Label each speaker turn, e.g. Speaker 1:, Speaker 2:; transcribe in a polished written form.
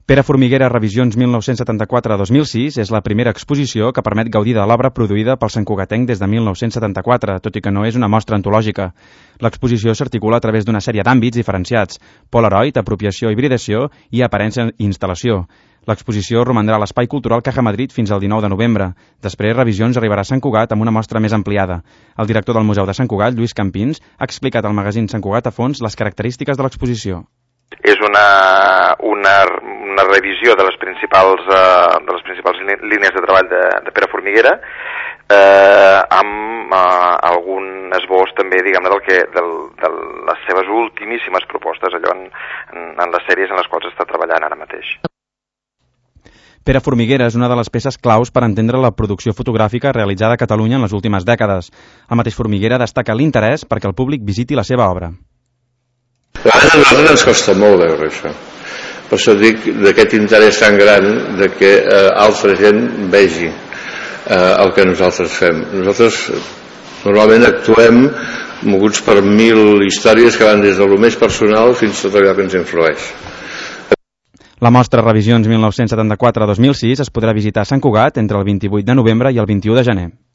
Speaker 1: Pere Formiguera, Revisions 1974-2006 és la primera exposició que permet gaudir de l'obra produïda pel santcugatenc des de 1974, tot i que no és una mostra antològica. L'exposició s'articula a través d'una sèrie d'àmbits diferenciats: Polaroid, apropiació, hibridació i aparença i instal·lació. L'exposició romandrà a l'Espai Cultural Caja Madrid fins al 19 de novembre. Després, Revisions arribarà a Sant Cugat amb una mostra més ampliada. El director del Museu de Sant Cugat, Lluís Campins, ha explicat al magazín Sant Cugat a fons les característiques de l'exposició.
Speaker 2: És una revisió de les principals línies de treball de Pere Formiguera, amb algun esbós també, diguem-ne, de les seves ultimíssimes propostes, allò en les sèries en les quals està treballant ara mateix.
Speaker 1: Pere Formiguera és una de les peces claus per entendre la producció fotogràfica realitzada a Catalunya en les últimes dècades. El mateix Formiguera destaca l'interès perquè el públic visiti la seva obra.
Speaker 3: A nosaltres ens costa molt veure això. Per això dic d'aquest interès tan gran de que altra gent vegi el que nosaltres fem. Nosaltres normalment actuem moguts per 1000 històries que van des de lo més personal fins a tot allò que ens influeix.
Speaker 1: La mostra Revisions 1974-2006 es podrà visitar a Sant Cugat entre el 28 de novembre i el 21 de gener.